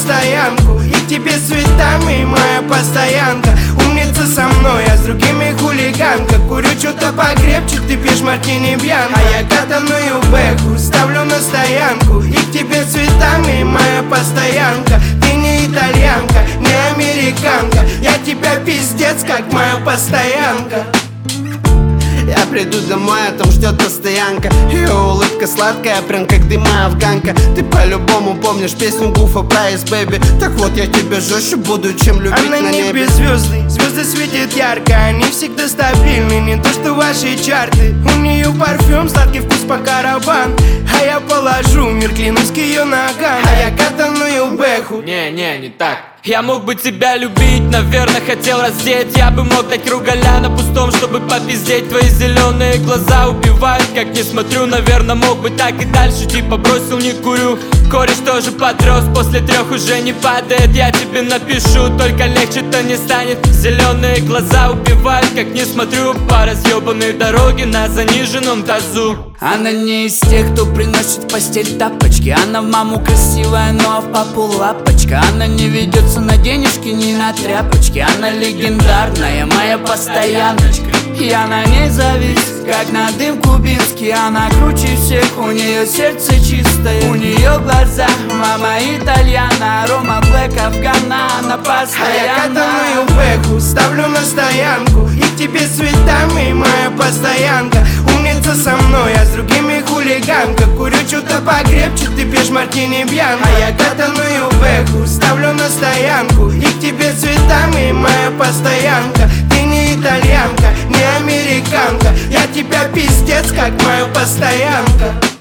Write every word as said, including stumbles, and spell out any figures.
стоянку, и к тебе с цветами моя постоянка. Умница со мной, а с другими хулиганка. Курю что-то покрепче, ты пьешь мартини бьянко. А я катаную бэху, ставлю на стоянку, и к тебе с цветами моя постоянка. Ты не итальянка, не американка, я тебя пиздец, как моя постоянка. Я приду домой, а там ждет постоянка. Ее улыбка сладкая, прям как дыма афганка. Ты по-любому помнишь песню Гуфа про Ice Baby. Так вот я тебя жестче буду, чем любить Она на небе. небе звезды, звезды светят ярко, они всегда стабильны, не то что ваши чарты. У нее парфюм, сладкий вкус по караван, а я положу мир, клянусь, к ее ногам. А я катаную бэху. Не, не, не так. Я мог бы тебя любить, наверное, хотел раздеть. Я бы мог дать ругаля на пустом, чтобы попиздеть. Твои зеленые глаза убивают, как не смотрю. Наверное, мог бы так и дальше, типа бросил, не курю. Кореш тоже подрос, после трех уже не падает. Я тебе напишу, только легче-то не станет. Зеленые глаза убивают, как не смотрю. По разъебанной дороге на заниженном тазу. Она не из тех, кто приносит в постель тапочки. Она в маму красивая, но в папу лапочка. Она не ведется на денежки, ни на тряпочки. Она легендарная, моя постояночка. Я на ней завис, как на дым кубинский. Она круче всех, у нее сердце чистое. У нее глаза, мама итальяна. Рома Блэк, Афгана, она постоянно. А я катаную бэху, ставлю на стоянку, и к тебе с цветами моя постоянка. Умница со мной, а с другими хулиганка. Курю что-то покрепче, ты пьешь мартини бьянко. А я катаную бэху, ставлю на стоянку, и к тебе с цветами моя постоянка. Ты не итальянка, не американка, я тебя пиздец, как моя постоянка.